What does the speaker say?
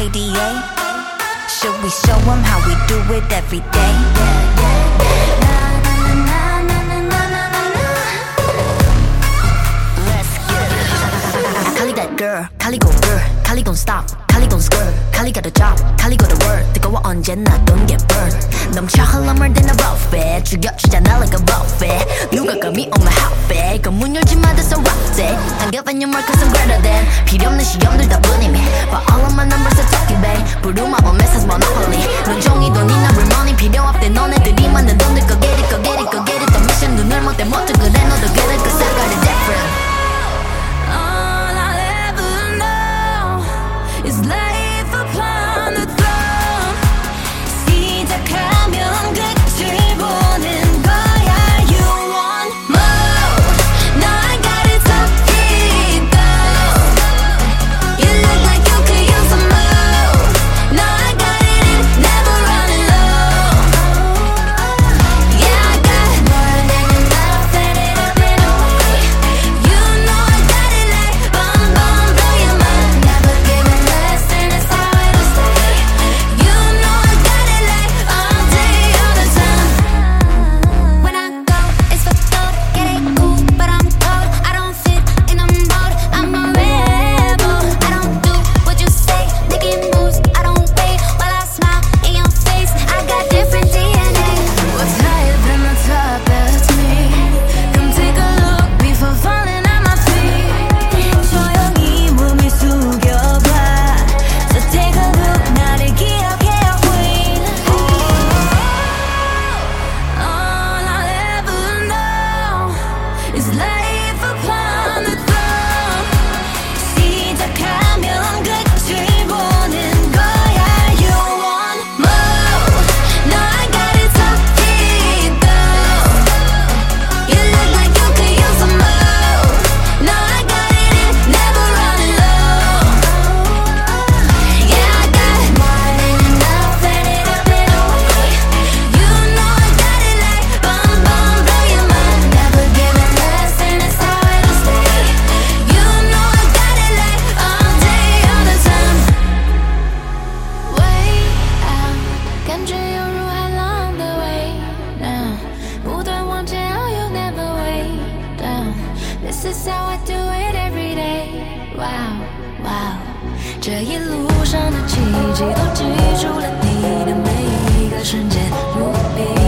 PDA? Should we show them how we do it every day? Let's get it. Kali that girl, Kali go girl, Kali gon' stop, Kali gon' skirt, Kali got a job, Kali got a word. 뜨거워 언제나 don't get burned. 넘쳐 흘러물 than a buffet. 죽여주잖아 like a buffet. 누가 감히 on my outfit. 그 문 열지 마 that's a rough day. I'm giving you more cause I'm greater than. 필요 없는 시험들 다 뿐이미. But all of my numbers are talking babe. 부루마법 message monopoly. 온종일 돈이나 real money 필요 없대. 너네들이 만든 돈들 go get it go get it go get it. 더 미션 눈을 못대 못해 그래 너도 get it cause I got it different. All I'll ever know is life upon the throne. 시작하면 끝을 보는 거야. You want more? No, I got it so deep though. You look like you could use some more. No, I got it and never running low. Yeah, I got more than enough, set it up and away. You know I got it like bum bum, blow your mind. Never giving less and it's how it'll stay. You know I got it like all day, all the time. When I go, it's for gold, get it cool, but I'm cold. I don't fit in a mold, I'm a rebel. I don't do what you say, making moves, I don't wait while I smile in your face. I got different DNA. What's higher than the top? That's me. Come take a look before falling at my feet. 조용히 몸을 숙여봐. So take a look, 나를 기억해요, queen. All I'll ever know is life upon the throne. 시작하면 끝을 보는 거야. You want more? No, I got it so deep though. You look like you could use some more. No, I got it and never running low. Yeah, I got more than enough, set it up and away. You know I got it like bum bum, blow your mind. Never giving less and it's how it'll stay. You know I got it like all day, all the time. Way out，感觉犹如海浪的味道，不断往前，oh you never way down. This is how I do it every day. Wow, wow，这一路上的奇迹都记住了你的每一个瞬间，无比。